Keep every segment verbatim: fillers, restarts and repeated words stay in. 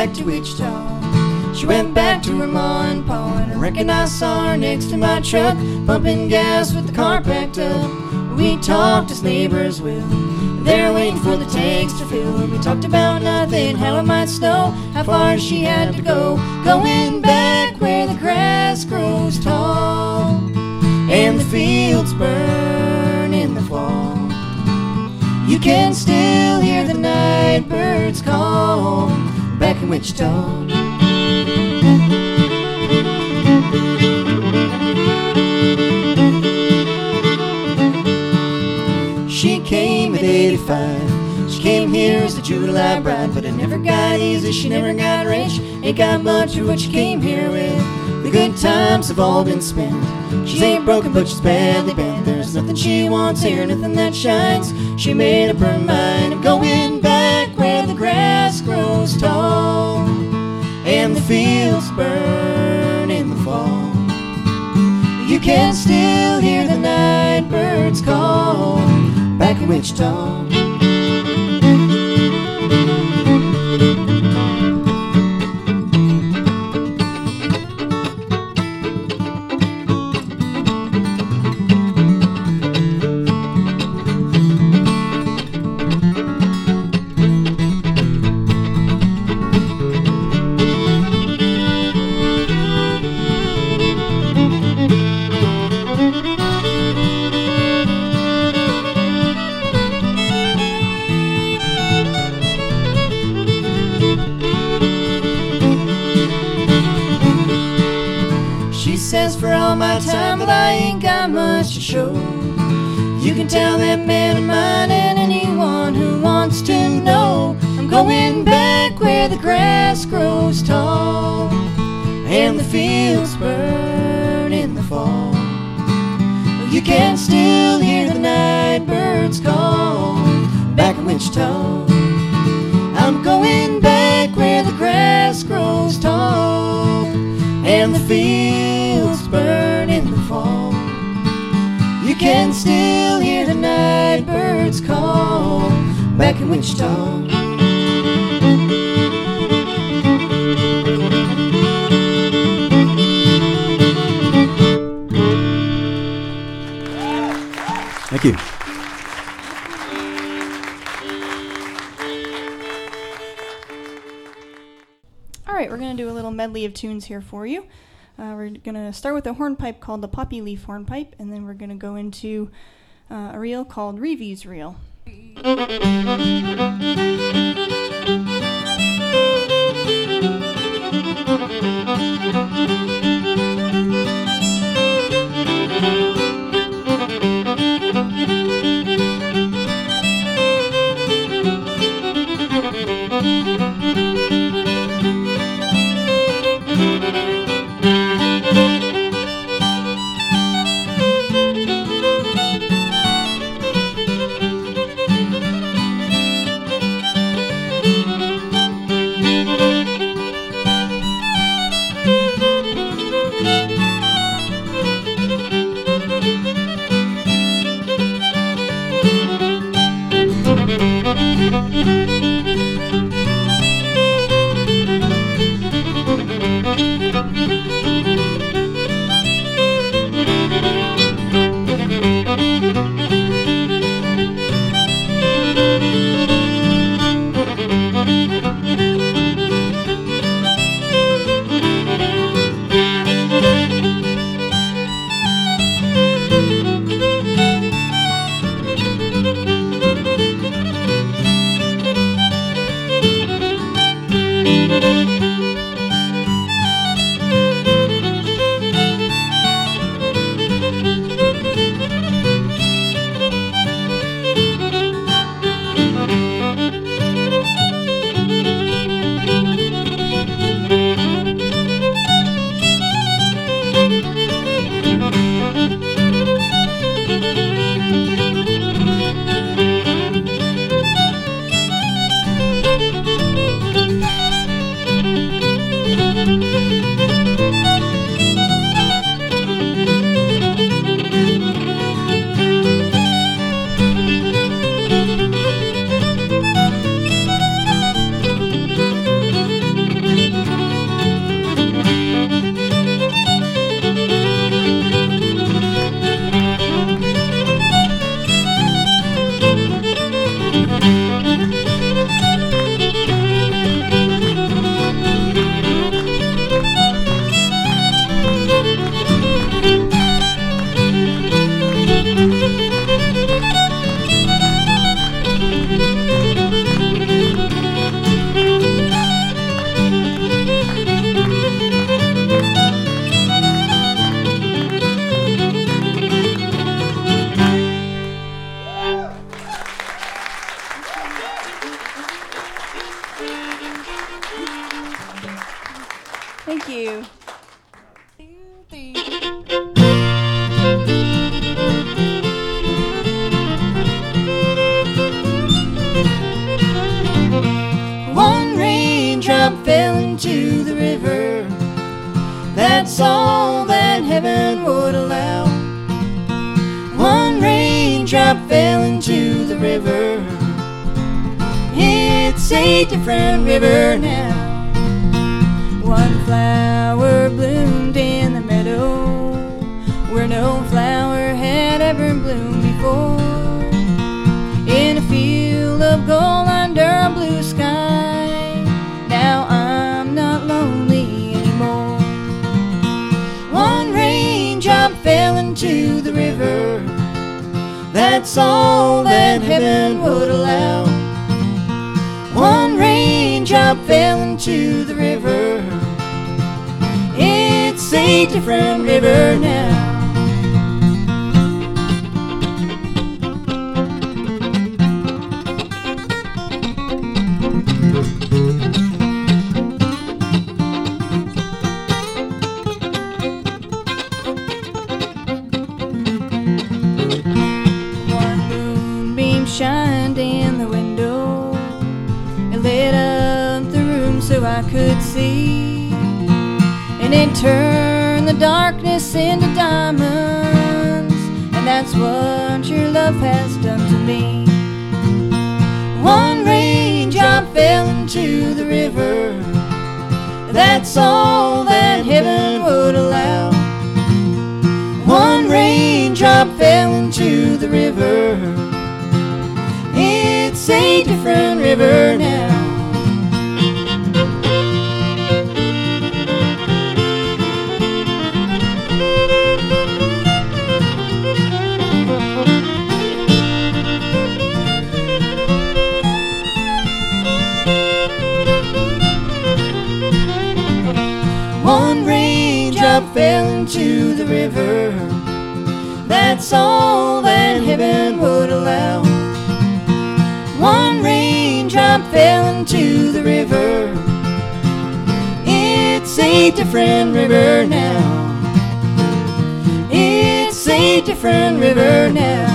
back to Wichita. She went back to her ma and pa, and I reckon I saw her next to my truck, pumping gas with the car packed up. We talked as neighbors will, there waiting for the tanks to fill. We talked about nothing, how it might snow, how far she had to go, going back where the grass grows tall and the fields burn in the fall. You can still hear the night birds call back in Wichita. She came at eighty-five. She came here as a July bride, but it never got easy, she never got rich. Ain't got much of what she came here with. The good times have all been spent. She ain't broken, but she's badly bent. There's nothing she wants here, nothing that shines. She made up her mind of going back where the grass grows tall and the fields burn in the fall. You can still hear the night birds call back in Wichita. For all my time that I ain't got much to show. You can tell that man of mine and anyone who wants to know. I'm going back where the grass grows tall and the fields burn in the fall. You can still hear the night birds call back in Wichita. I'm going back where the grass grows tall and the fields burn in the fall. You can still hear the night birds call back in Wichita. Thank you. All right, we're going to do a little medley of tunes here for you. Uh, we're going to start with a hornpipe called the Poppy Leaf Hornpipe, and then we're going to go into uh, a reel called Reeves Reel. That's all that heaven would allow. One raindrop fell into the river. It's a different river now. One flower bloomed in the meadow where no flower had ever bloomed before. In a field of gold under a blue sky, now I'm not lonely anymore. One raindrop fell into the river. That's all that heaven would allow. One raindrop fell into the river. It's a different river now. One moonbeam shined in the window. It lit up the room so I could see, and it turned the darkness into diamonds. And that's what your love has done to me. One raindrop fell into the river. That's all that heaven would allow. One raindrop fell into the river. It's a different river now. One raindrop fell into the river. That's all that heaven would allow. One raindrop fell into the river. It's a different river now. It's a different river now.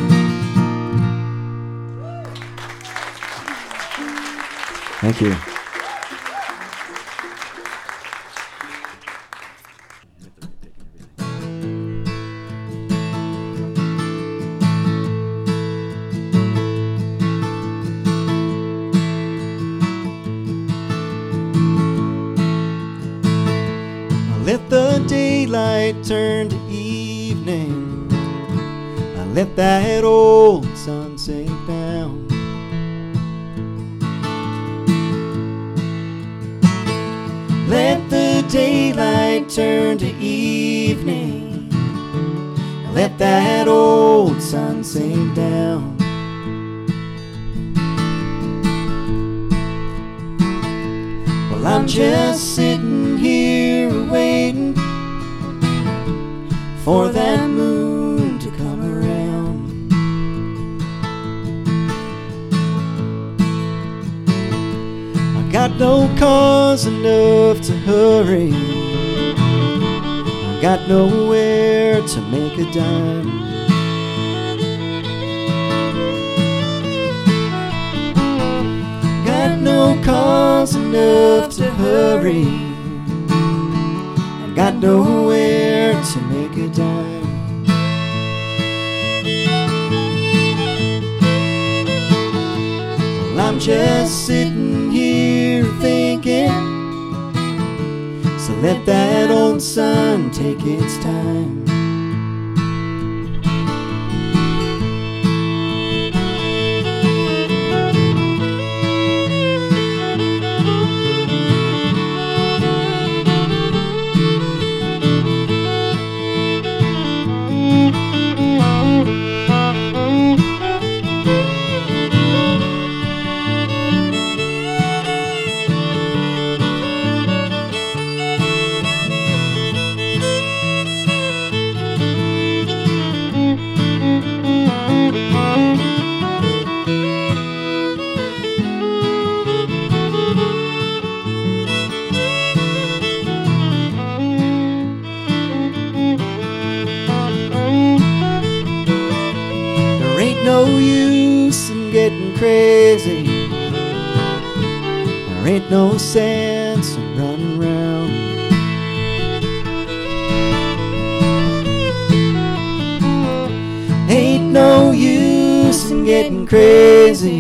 Thank you. Let the daylight turn to evening. I let that old sun sink down. Let the daylight turn to evening. I let that old sun sink down. Well, I'm just sitting here waiting for that moon to come around. I got no cause enough to hurry. I got nowhere to make a dime. Got no cause enough to hurry. I got nowhere to make a dime. Well, I'm just sitting here thinking, so let that old sun take its time. No use in getting crazy. There ain't no sense in running round. getting crazy.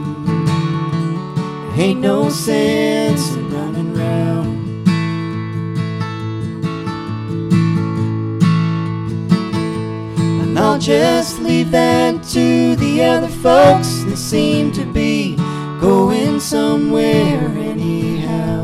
Ain't no sense in running round. And I'll just leave that to the other folks that seem to be going somewhere anyhow.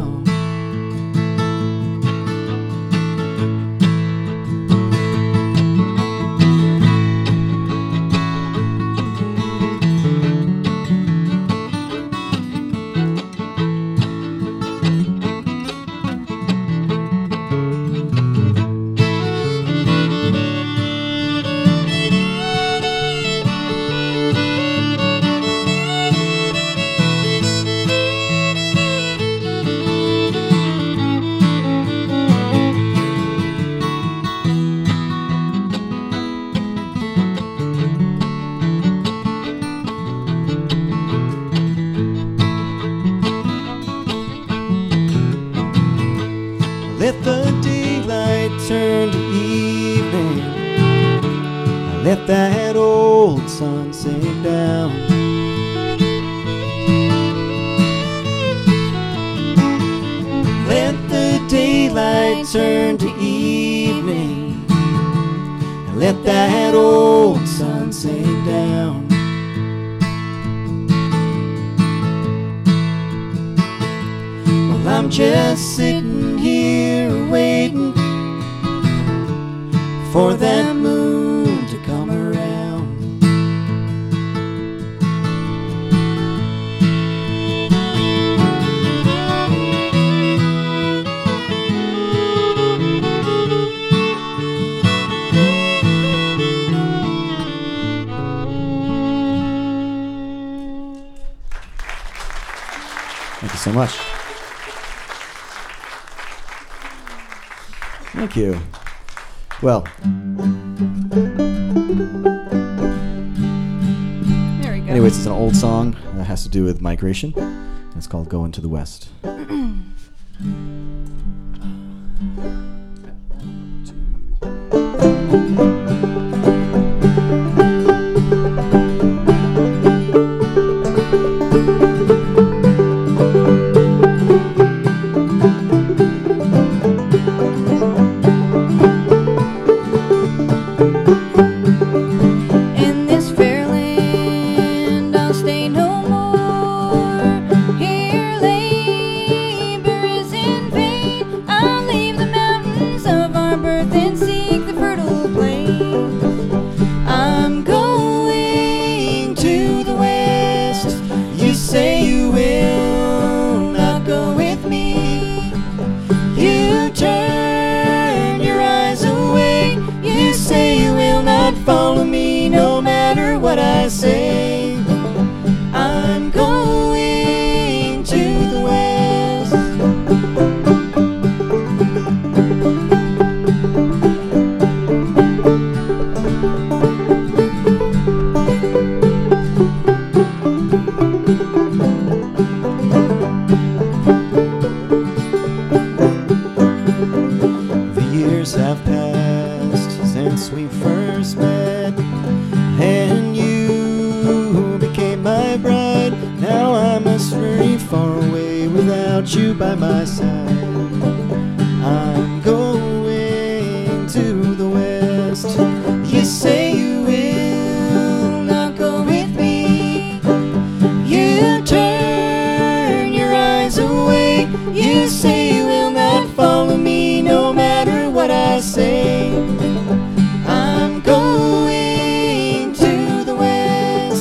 Let the daylight turn to evening. I let that old sun sink down. Let the daylight turn to evening. I let that old sun sink down. Well, I'm just sitting here waiting for that moon to come around. Thank you so much. Thank you. Well, There we go. anyways, it's an old song that has to do with migration. It's called Going to the West. In this fair land, I'll stay no more. Here labor is in vain. I'll leave the mountains of our birth and seek the fertile plains. I'm going to the west. You say you will not go with me. You turn your eyes away. You say you will not follow me no matter what I say. I'm going to the west. The years have passed since we first met, and you became my bride. Now I must hurry far away without you by my side. I'm going to the west. You say you will not go with me. You turn your eyes away. You say you will not follow me no matter what I say. I'm going to the west.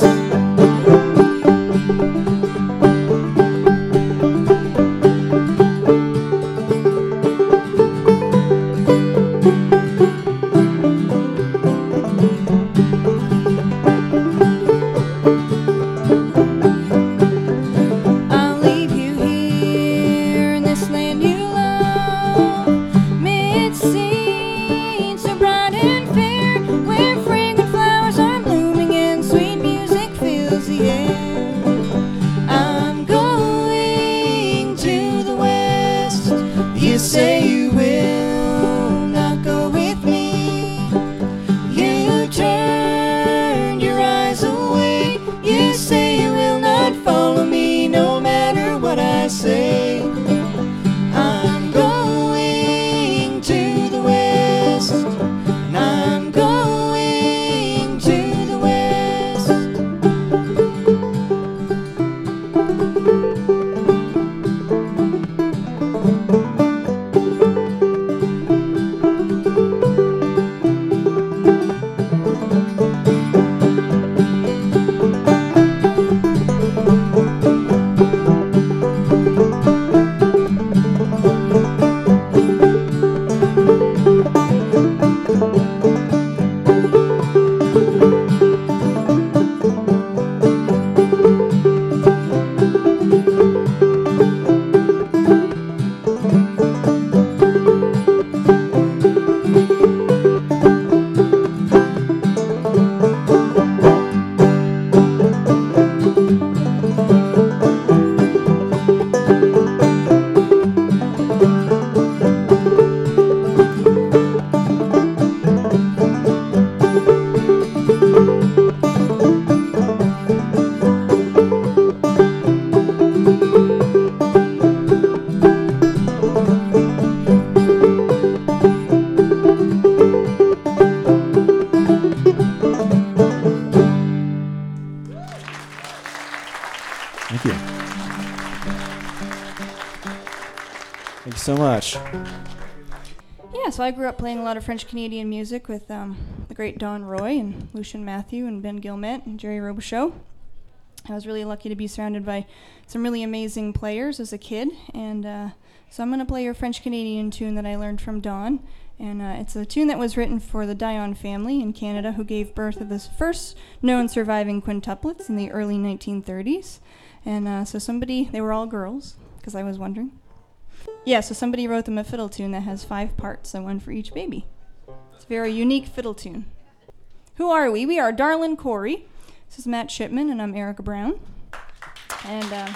so much. Yeah, so I grew up playing a lot of French Canadian music with um, the great Don Roy and Lucien Mathieu and Ben Guillemette and Jerry Robichaud. I was really lucky to be surrounded by some really amazing players as a kid, and uh, so I'm going to play your French Canadian tune that I learned from Don, and uh, it's a tune that was written for the Dion family in Canada, who gave birth to the first known surviving quintuplets in the early nineteen thirties, and uh, so somebody, they were all girls, because I was wondering. Yeah, so somebody wrote them a fiddle tune that has five parts, so one for each baby. It's a very unique fiddle tune. Who are we? We are Darlin Corey. This is Matt Shipman, and I'm Erica Brown. And, uh,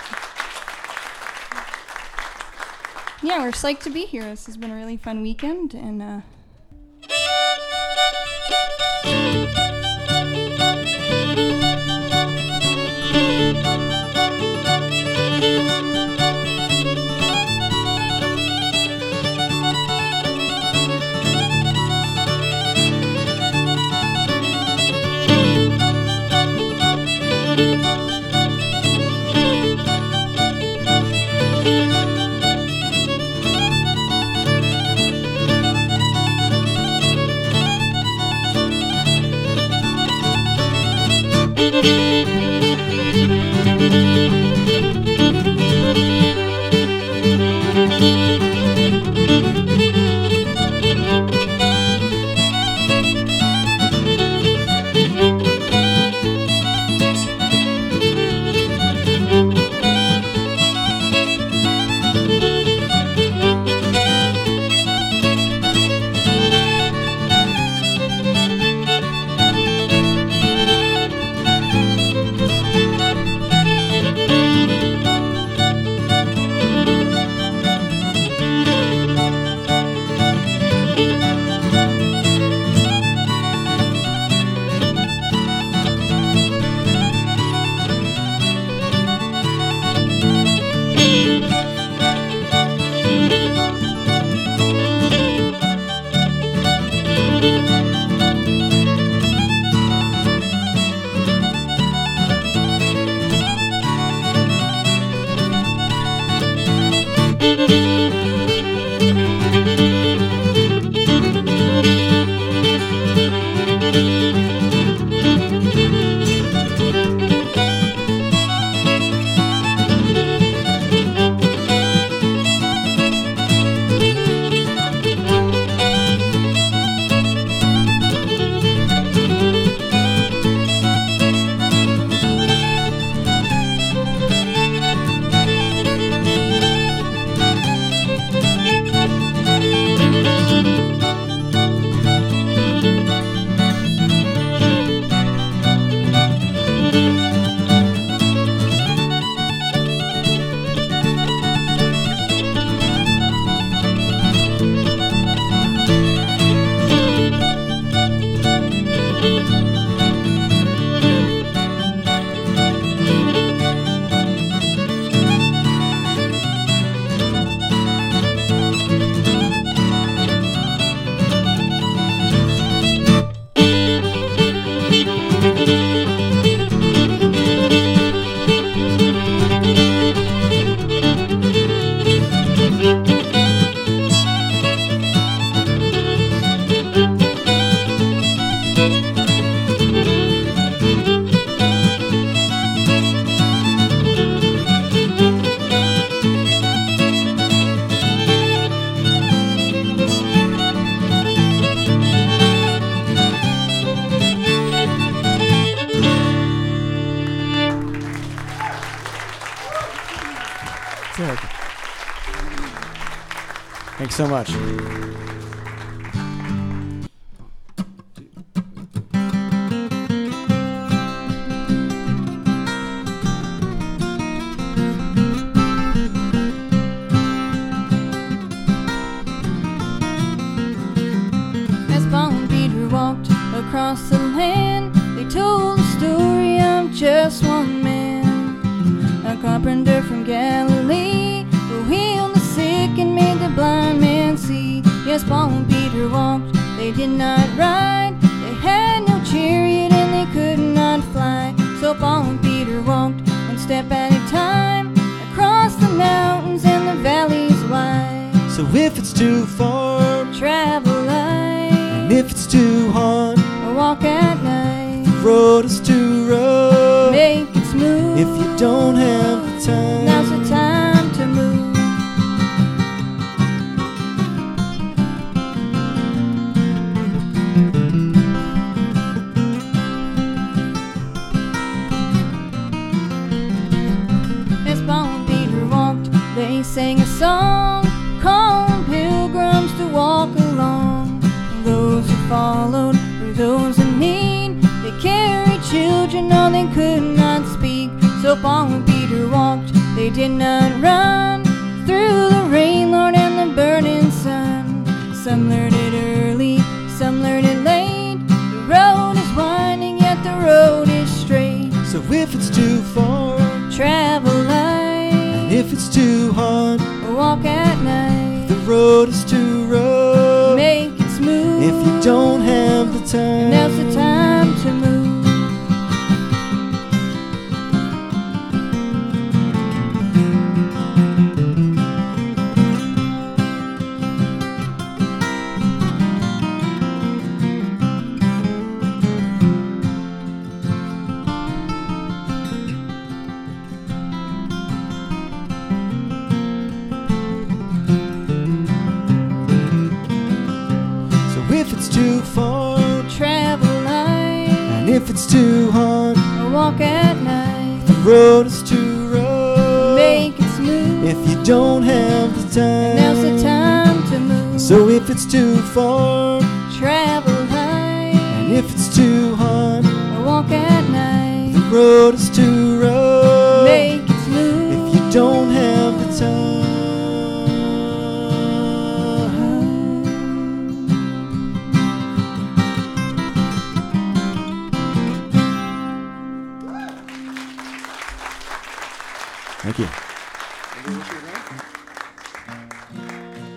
yeah, we're psyched to be here. This has been a really fun weekend, and, uh, Thanks so much. as Paul and Peter walked across the land, they told the story of just one man, a carpenter from Galilee, who healed the sick and made the blind man see. Yes, Paul and Peter walked, they did not ride, they had no chariot and they could not fly. So Paul and Peter walked one step at a time, across the mountains and the valleys wide. So if it's too far, travel light. and if it's too hard, Or walk at night. the road is too rough. Make it smooth. If you don't have the time, Now's the time to move. As Paul and Peter walked, they sang a song, calling pilgrims to walk along. And those who followed were those in need. They carried children, no, they could not speak. So Paul and Peter walked, they did not run, through the rain, Lord, and the burning sun. Some learned it early, some learned it late. The road is winding, yet the road is straight. so if it's too far, Travel light, and if it's too hard, or walk at night. the road is too rough. Make it smooth. If you don't have the time, Now's the time to move. so if it's too far, Travel light, and if it's too hard, or walk at night. the road is too rough. Make it smooth. If you don't have the time, Now's the time to move. so if it's too far, Travel light, and if it's too hard, or walk at night. the road is too rough. Make it smooth. If you don't have the time. Thank you.